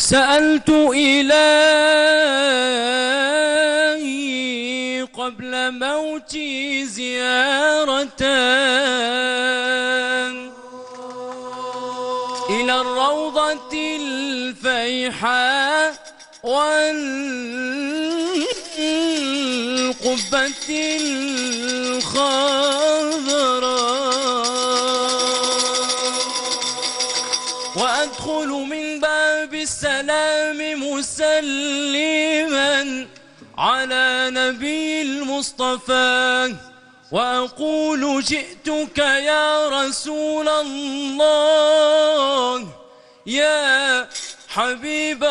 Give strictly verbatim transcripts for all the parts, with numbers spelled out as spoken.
سألت إلهي قبل موتي زيارة إلى الروضة الفيحاء والقبة الخضراء، وأدخل من باب السلام مسلما على نبي المصطفى، وأقول جئتك يا رسول الله يا حبيب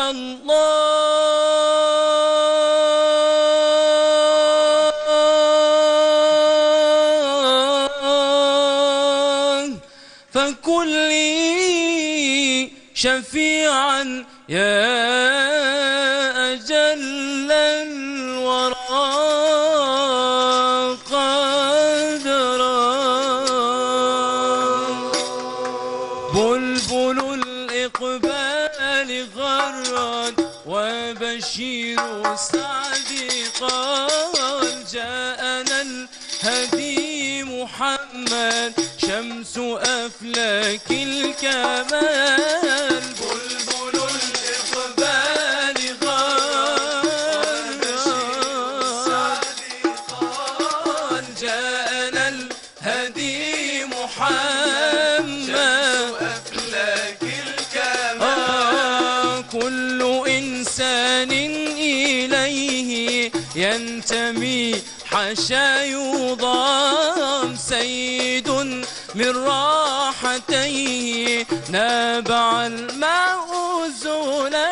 الله، فكن لي شفيعا يا أجل الورى قدرا. بلبل الإقبال غرد وبشير السعد قال جاءنا الهدي محمد شمس أفلاك الكمال. بلبل الإقبال غرد وبشير السعد قال جاءنا الهدي محمد شمس أفلاك الكمال. كل إنسان إليه ينتمي حاشا يضام، سيد من راحتيه نابع الماء زولا